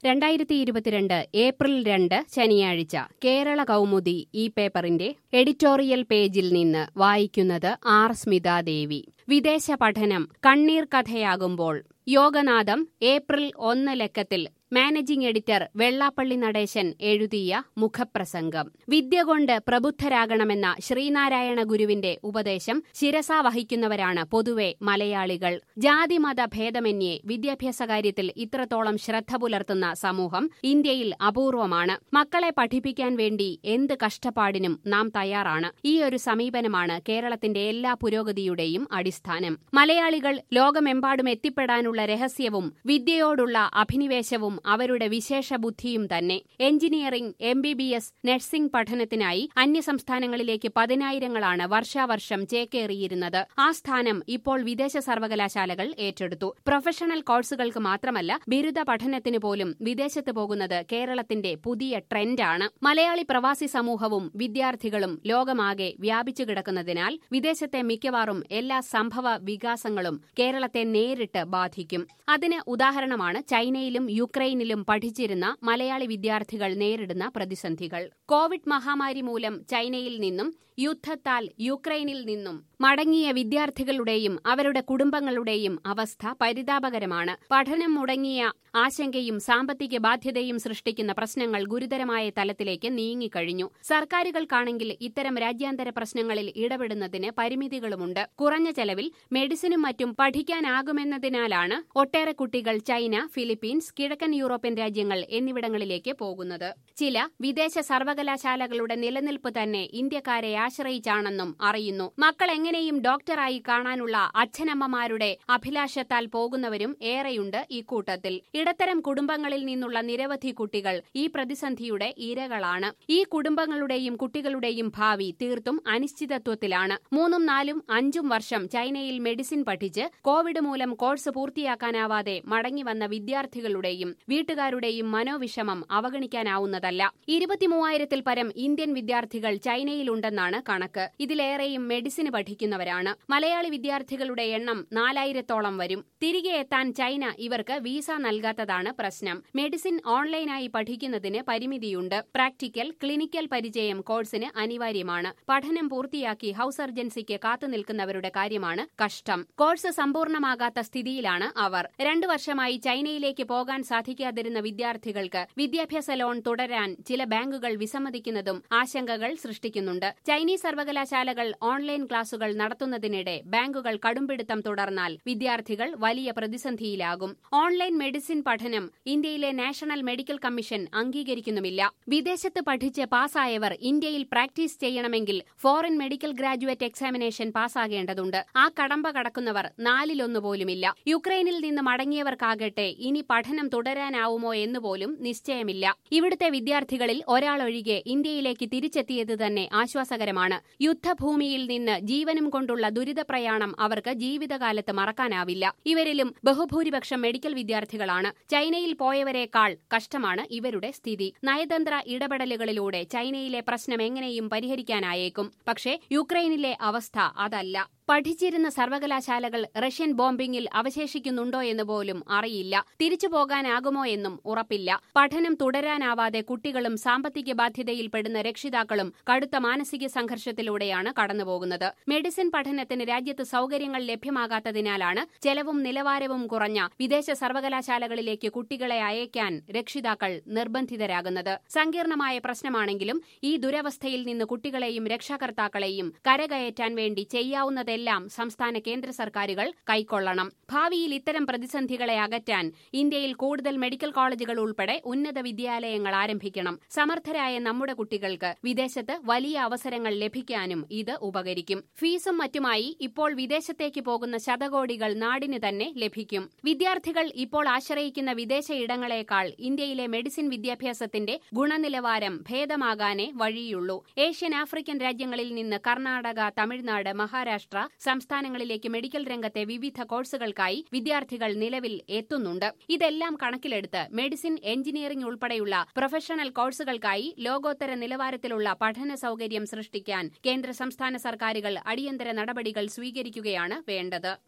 2022 April 2 ശനിയാഴ്ച കേരള കൗമുദി ഈ പേപ്പറിന്റെ എഡിറ്റോറിയൽ പേജിൽ നിന്ന് വായിക്കുന്നത് ആർ സ്മിതാദേവി. വിദേശ പഠനം കണ്ണീർ കഥയാകുമ്പോൾ യോഗനാഥം ഏപ്രിൽ 1 ലക്കത്തിൽ മാനേജിംഗ് എഡിറ്റർ വെള്ളാപ്പള്ളി നടേശൻ എഴുതിയ മുഖപ്രസംഗം. വിദ്യ കൊണ്ട് പ്രബുദ്ധരാകണമെന്ന ശ്രീനാരായണ ഗുരുവിന്റെ ഉപദേശം ശിരസാ വഹിക്കുന്നവരാണ് പൊതുവെ മലയാളികൾ. ജാതിമത ഭേദമന്യേ വിദ്യാഭ്യാസ കാര്യത്തിൽ ഇത്രത്തോളം ശ്രദ്ധ പുലർത്തുന്ന സമൂഹം ഇന്ത്യയിൽ അപൂർവമാണ്. മക്കളെ പഠിപ്പിക്കാൻ വേണ്ടി എന്ത് കഷ്ടപ്പാടിനും നാം തയ്യാറാണ്. ഈ ഒരു സമീപനമാണ് കേരളത്തിന്റെ എല്ലാ പുരോഗതിയുടെയും അടിസ്ഥാനം. മലയാളികൾ ലോകമെമ്പാടും എത്തിപ്പെടാനുള്ള രഹസ്യവും വിദ്യയോടുള്ള അഭിനിവേശവും അവരുടെ വിശേഷ ബുദ്ധിയും തന്നെ. എഞ്ചിനീയറിംഗ്, MBBS, നഴ്സിംഗ് പഠനത്തിനായി അന്യസംസ്ഥാനങ്ങളിലേക്ക് പതിനായിരങ്ങളാണ് വർഷാവർഷം ചേക്കേറിയിരുന്നത്. ആ സ്ഥാനം ഇപ്പോൾ വിദേശ സർവകലാശാലകൾ ഏറ്റെടുത്തു. പ്രൊഫഷണൽ കോഴ്സുകൾക്ക് മാത്രമല്ല, ബിരുദ പഠനത്തിന് പോലും വിദേശത്ത് പോകുന്നത് കേരളത്തിന്റെ പുതിയ ട്രെൻഡാണ്. മലയാളി പ്രവാസി സമൂഹവും വിദ്യാർത്ഥികളും ലോകമാകെ വ്യാപിച്ചു കിടക്കുന്നതിനാൽ വിദേശത്തെ മിക്കവാറും എല്ലാ സംഭവ വികാസങ്ങളും കേരളത്തെ നേരിട്ട് ബാധിക്കും. അതിന് ഉദാഹരണമാണ് ചൈനയിലും യുക്രൈനിലും പഠിച്ചിരുന്ന മലയാളി വിദ്യാർത്ഥികൾ നേരിടുന്ന പ്രതിസന്ധികൾ. കോവിഡ് മഹാമാരി മൂലം ചൈനയിൽ നിന്നും യുദ്ധത്താൽ യുക്രൈനിൽ നിന്നും മടങ്ങിയ വിദ്യാർത്ഥികളുടെയും അവരുടെ കുടുംബങ്ങളുടെയും അവസ്ഥ പരിതാപകരമാണ്. പഠനം മുടങ്ങിയ ആശങ്കയും സാമ്പത്തിക ബാധ്യതയും സൃഷ്ടിക്കുന്ന പ്രശ്നങ്ങൾ ഗുരുതരമായ തലത്തിലേക്ക് നീങ്ങിക്കഴിഞ്ഞു. സർക്കാരുകൾക്കാണെങ്കിൽ ഇത്തരം രാജ്യാന്തര പ്രശ്നങ്ങളിൽ ഇടപെടുന്നതിന് പരിമിതികളുമുണ്ട്. കുറഞ്ഞ ചെലവിൽ മെഡിസിനും മറ്റും പഠിക്കാനാകുമെന്നതിനാലാണ് ഒട്ടേറെ കുട്ടികൾ ചൈന, ഫിലിപ്പീൻസ്, കിഴക്കൻ യൂറോപ്യൻ രാജ്യങ്ങൾ എന്നിവിടങ്ങളിലേക്ക് പോകുന്നത്. ചില വിദേശ സർവകലാശാലകളുടെ നിലനിൽപ്പ് തന്നെ ഇന്ത്യക്കാരെ ആശ്രയിച്ചാണെന്നും അറിയുന്നു. മക്കൾ എങ്ങനെയും ഡോക്ടറായി കാണാനുള്ള അച്ഛനമ്മമാരുടെ അഭിലാഷത്താൽ പോകുന്നവരും ഏറെയുണ്ട് ഇക്കൂട്ടത്തിൽ. ഇടത്തരം കുടുംബങ്ങളിൽ നിന്നുള്ള നിരവധി കുട്ടികൾ ഈ പ്രതിസന്ധിയുടെ ഇരകളാണ്. ഈ കുടുംബങ്ങളുടെയും കുട്ടികളുടെയും ഭാവി തീർത്തും അനിശ്ചിതത്വത്തിലാണ്. 3, 4, 5 വർഷം ചൈനയിൽ മെഡിസിൻ പഠിച്ച് കോവിഡ് മൂലം കോഴ്സ് പൂർത്തിയാക്കാനാവാതെ മടങ്ങിവന്ന വിദ്യാർത്ഥികളുടെയും വീട്ടുകാരുടെയും മനോവിഷമം അവഗണിക്കാനാവുന്നതല്ല. 23,000-ൽ പരം ഇന്ത്യൻ വിദ്യാർത്ഥികൾ ചൈനയിലുണ്ടെന്നാണ് കണക്ക്. ഇതിലേറെയും മെഡിസിന് പഠിക്കുന്നവരാണ്. മലയാളി വിദ്യാർത്ഥികളുടെ എണ്ണം 4,000-ഓളം വരും. തിരികെ എത്താൻ ചൈന ഇവർക്ക് വീസ നൽകാത്തതാണ് പ്രശ്നം. മെഡിസിൻ ഓൺലൈനായി പഠിക്കുന്നതിന് പരിമിതിയുണ്ട്. പ്രാക്ടിക്കൽ, ക്ലിനിക്കൽ പരിചയം കോഴ്സിന് അനിവാര്യമാണ്. പഠനം പൂർത്തിയാക്കി ഹൌസ് സർജൻസിക്ക് കാത്തുനിൽക്കുന്നവരുടെ കാര്യമാണ് കഷ്ടം. കോഴ്സ് സമ്പൂർണ്ണമാകാത്ത സ്ഥിതിയിലാണ് അവർ. 2 വർഷമായി ചൈനയിലേക്ക് പോകാൻ സാധിക്കാതിരുന്ന വിദ്യാർത്ഥികൾക്ക് വിദ്യാഭ്യാസ ലോൺ തുടരാൻ ചില ബാങ്കുകൾ വിസമ്മതിക്കുന്നതും ആശങ്കകൾ സൃഷ്ടിക്കുന്നുണ്ട്. ചൈനീസ് സർവകലാശാലകൾ ഓൺലൈൻ ക്ലാസുകൾ നടത്തുന്നതിനിടെ ബാങ്കുകൾ കടുംപിടുത്തം തുടർന്നാൽ വിദ്യാർത്ഥികൾ വലിയ പ്രതിസന്ധിയിലാകും. ഓൺലൈൻ മെഡിസിൻ പഠനം ഇന്ത്യയിലെ നാഷണൽ മെഡിക്കൽ കമ്മീഷൻ അംഗീകരിക്കുന്നുമില്ല. വിദേശത്ത് പഠിച്ച് പാസ്സായവർ ഇന്ത്യയിൽ പ്രാക്ടീസ് ചെയ്യണമെങ്കിൽ ഫോറിൻ മെഡിക്കൽ ഗ്രാജുവേറ്റ് എക്സാമിനേഷൻ പാസ്സാകേണ്ടതുണ്ട്. ആ കടമ്പ കടക്കുന്നവർ 4-1 പോലുമില്ല. യുക്രൈനിൽ നിന്ന് മടങ്ങിയവർക്കാകട്ടെ ഇനി പഠനം തുടരാനാവുമോ എന്നുപോലും നിശ്ചയമില്ല. ഇവിടുത്തെ വിദ്യാർത്ഥികളിൽ ഒരാളൊഴികെ ഇന്ത്യയിലേക്ക് തിരിച്ചെത്തിയത് തന്നെ ആശ്വാസകരമാണ്. യുദ്ധഭൂമിയിൽ നിന്ന് ജീവനും കൊണ്ടുള്ള ദുരിതപ്രയാണം അവർക്ക് ജീവിതകാലത്ത് മറക്കാനാവില്ല. ഇവരിലും ബഹുഭൂരിപക്ഷം മെഡിക്കൽ വിദ്യാർത്ഥികളാണ്. ചൈനയിൽ പോയവരെക്കാൾ കഷ്ടമാണ് ഇവരുടെ സ്ഥിതി. നയതന്ത്ര ഇടപെടലുകളിലൂടെ ചൈനയിലെ പ്രശ്നം എങ്ങനെയും പരിഹരിക്കാനായേക്കും. പക്ഷേ യുക്രൈനിലെ അവസ്ഥ അതല്ല. പഠിച്ചിരുന്ന സർവകലാശാലകൾ റഷ്യൻ ബോംബിംഗിൽ അവശേഷിക്കുന്നുണ്ടോ എന്ന് പോലും അറിയില്ല. തിരിച്ചു പോകാനാകുമോ എന്നും ഉറപ്പില്ല. പഠനം തുടരാനാവാതെ കുട്ടികളും സാമ്പത്തിക ബാധ്യതയിൽപ്പെടുന്ന രക്ഷിതാക്കളും കടുത്ത മാനസിക സംഘർഷത്തിലൂടെയാണ് കടന്നുപോകുന്നത്. മെഡിസിൻ പഠനത്തിന് രാജ്യത്ത് സൗകര്യങ്ങൾ ലഭ്യമാകാത്തതിനാലാണ് ചെലവും നിലവാരവും കുറഞ്ഞ വിദേശ സർവകലാശാലകളിലേക്ക് കുട്ടികളെ അയക്കാൻ രക്ഷിതാക്കൾ നിർബന്ധിതരാകുന്നത്. സങ്കീർണമായ പ്രശ്നമാണെങ്കിലും ഈ ദുരവസ്ഥയിൽ നിന്ന് കുട്ടികളെയും രക്ഷാകർത്താക്കളെയും കരകയറ്റാൻ വേണ്ടി ചെയ്യാവുന്നതെല്ലാം സംസ്ഥാന കേന്ദ്ര സർക്കാരുകൾ കൈക്കൊള്ളണം. ഭാവിയിൽ ഇത്തരം പ്രതിസന്ധികളെ അകറ്റാൻ ഇന്ത്യയിൽ കൂടുതൽ മെഡിക്കൽ കോളേജുകൾ ഉൾപ്പെടെ ഉന്നത വിദ്യാലയങ്ങൾ ആരംഭിക്കണം. സമർത്ഥരായ നമ്മുടെ കുട്ടികൾക്ക് വിദേശത്ത് വലിയ അവസരങ്ങൾ ലഭിക്കാനും ഇത് ഉപകരിക്കും. ഫീസും മറ്റുമായി ഇപ്പോൾ വിദേശത്തേക്ക് പോകുന്ന ശതകോടികൾ നാടിന് തന്നെ ലഭിക്കും. വിദ്യാർത്ഥികൾ ഇപ്പോൾ ആശ്രയിക്കുന്ന വിദേശ ഇടങ്ങളെക്കാൾ ഇന്ത്യയിലെ മെഡിസിൻ വിദ്യാഭ്യാസത്തിന്റെ ഗുണനിലവാരം ഭേദമാകാനേ വഴിയുള്ളൂ. ഏഷ്യൻ, ആഫ്രിക്കൻ രാജ്യങ്ങളിൽ നിന്ന് കർണാടക, തമിഴ്നാട്, മഹാരാഷ്ട്ര സംസ്ഥാനങ്ങളിലേക്ക് മെഡിക്കൽ രംഗത്തെ വിവിധ കോഴ്സുകൾക്കായി വിദ്യാർത്ഥികൾ നിലവിൽ എത്തുന്നുണ്ട്. ഇതെല്ലാം കണക്കിലെടുത്ത് മെഡിസിൻ, എഞ്ചിനീയറിംഗ് ഉൾപ്പെടെയുള്ള പ്രൊഫഷണൽ കോഴ്സുകൾക്കായി ലോകോത്തര നിലവാരത്തിലുള്ള പഠന സൗകര്യം സൃഷ്ടിക്കാൻ കേന്ദ്ര സംസ്ഥാന സർക്കാരുകൾ അടിയന്തര നടപടികൾ സ്വീകരിക്കുകയാണ് വേണ്ടത്.